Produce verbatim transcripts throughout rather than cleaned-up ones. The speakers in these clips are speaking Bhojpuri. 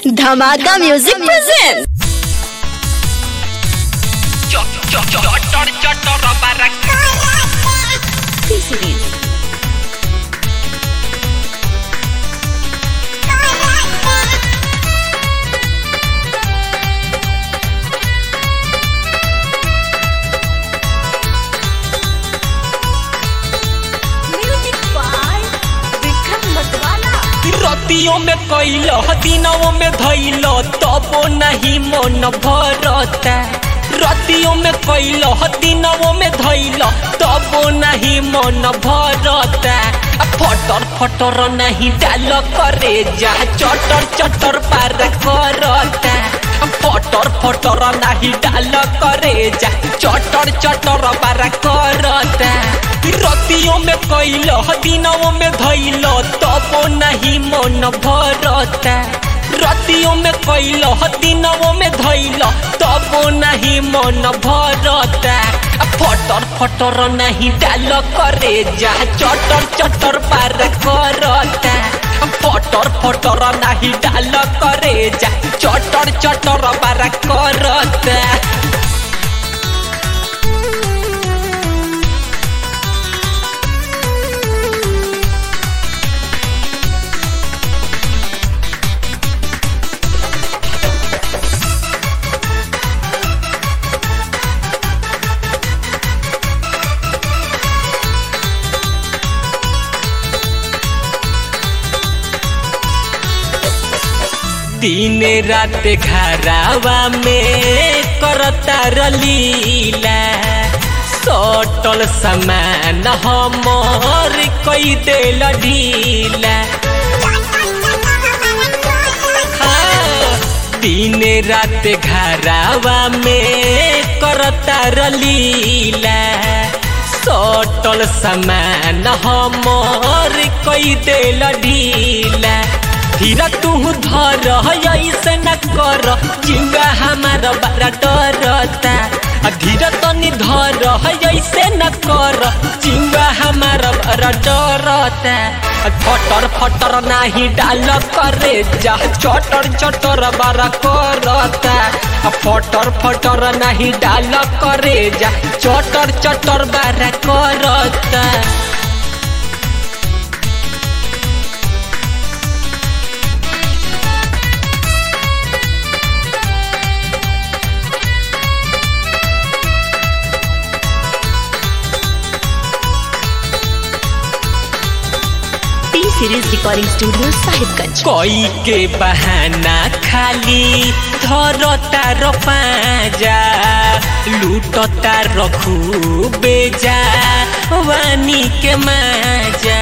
धमाका म्यूजिक प्रेजेंट। रतियों में कैलो दिनों में धैलो तबो नहीं मन भरता। रतियों में कैलो दिनों में धैलो तबो नहीं मन भरता। फटर फटर नहीं डाल करे जा चटर चटर पार करता। फटर फटर नहीं डाल करे जा चटर चटर पार करता। रतियों में कैलो दिनों में धैलो तबो नहीं मन भरता। रतियों में कैलो दिनों में धैलो तबो नहीं मन भरता। फटर फटर नहीं डाल करे जा चटर चटर पार करता। फटर फटर नहीं डाल करे जा चटर चटर पार करता। दिन रात घरावा में करता रलीला सटल समान हमर कई देल ढीला। हाँ, दिन रात घरावा में करता रलीला सटल समान हमर कई देल ढीला। धीरा तू धर ऐसे न कर जिंगा हमारा बड़ा डरता। धीरा तनी धर ऐसे न कर जिंगा हमारा बड़ा डरता। फटर फटर नहीं डाल करे जा चटर चटर बड़ा करता। फटर फटर नहीं डाल करे जा चटर चटर बड़ा करता। Series recording studio Sahibganj. कोई के बहाना खाली धरता रो पाजा लूटता रखू बेजा वानी के माजा।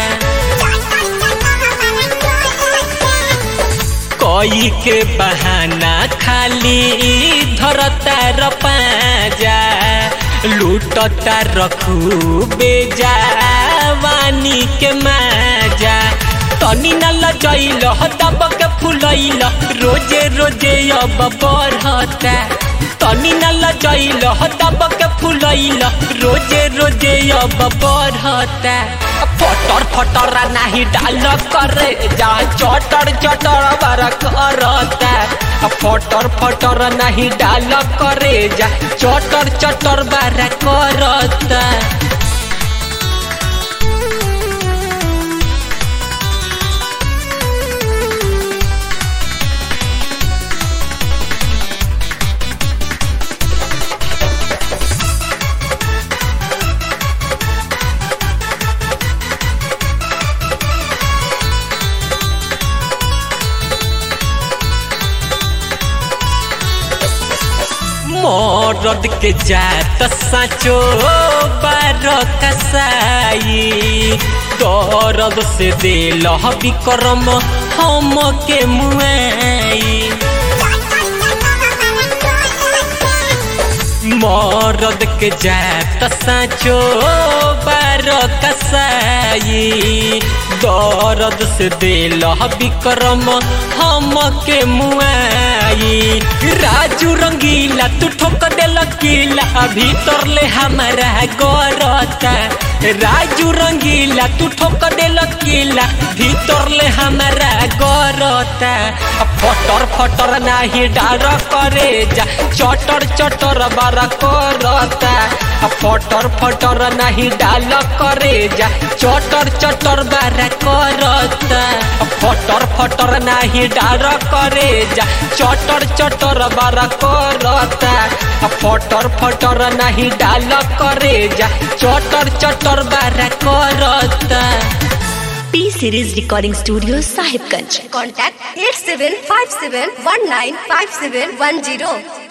कोई के बहाना खाली धरता रो पाजा लूटता रखू बेजा वानी के माजा। तनी न लजैल दब के फुलैल रोजे रोजे अब बढ़ता। तनी न लजैल दब के फुलैल रोजे रोजे अब बढ़ता। फटर फटर नहीं डाल करे जा चटर चटर बार करता। फटर फटर नहीं डाल करे जा चटर चटर बार करता। मरद के जात साचो बार कसाई दर्द से दिल विक्रम हम के मुआई। मरद के जात साचो बार कसाई दर्द से दिल विक्रम हम के मुआई। माई। राजू रंगीला तू ठोक देल किला भीतर ले हमारा गरता। राजू रंगीला तू ठोक देल किला भीतर ले हमारा गरता। फटर फटर नाही डार करे जा चटर चटर बारा करता। फटर फटर नहीं डाल करे जा चटर चटर बारा करता। फटर फटर नहीं डार करे जा चटर चटर बारा करता। फटर फटर नहीं डाल करे जा चटर चटर बारा करता। P Series Recording Studio, Sahibganj. Contact eight seven five seven one nine five seven one zero.